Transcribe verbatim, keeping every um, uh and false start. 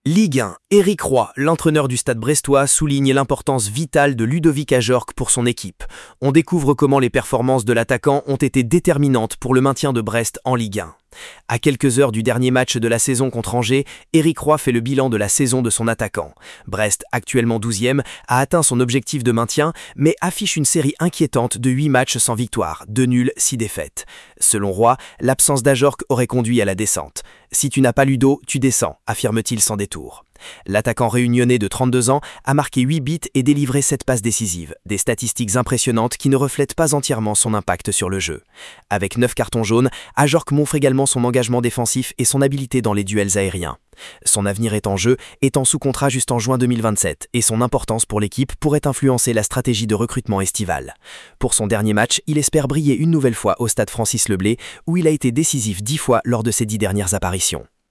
Ligue un. Éric Roy, l'entraîneur du Stade brestois, souligne l'importance vitale de Ludovic Ajorc pour son équipe. On découvre comment les performances de l'attaquant ont été déterminantes pour le maintien de Brest en Ligue un. À quelques heures du dernier match de la saison contre Angers, Éric Roy fait le bilan de la saison de son attaquant. Brest, actuellement douzième, a atteint son objectif de maintien, mais affiche une série inquiétante de huit matchs sans victoire, deux nuls, six défaites. Selon Roy, l'absence d'Ajorc aurait conduit à la descente. « Si tu n'as pas Ludo, tu descends », affirme-t-il sans détour. L'attaquant réunionnais de trente-deux ans a marqué huit buts et délivré sept passes décisives, des statistiques impressionnantes qui ne reflètent pas entièrement son impact sur le jeu. Avec neuf cartons jaunes, Ajorc montre également son engagement défensif et son habileté dans les duels aériens. Son avenir est en jeu, étant sous contrat jusqu'en juin deux mille vingt-sept, et son importance pour l'équipe pourrait influencer la stratégie de recrutement estivale. Pour son dernier match, il espère briller une nouvelle fois au stade Francis Leblay, où il a été décisif dix fois lors de ses dix dernières apparitions.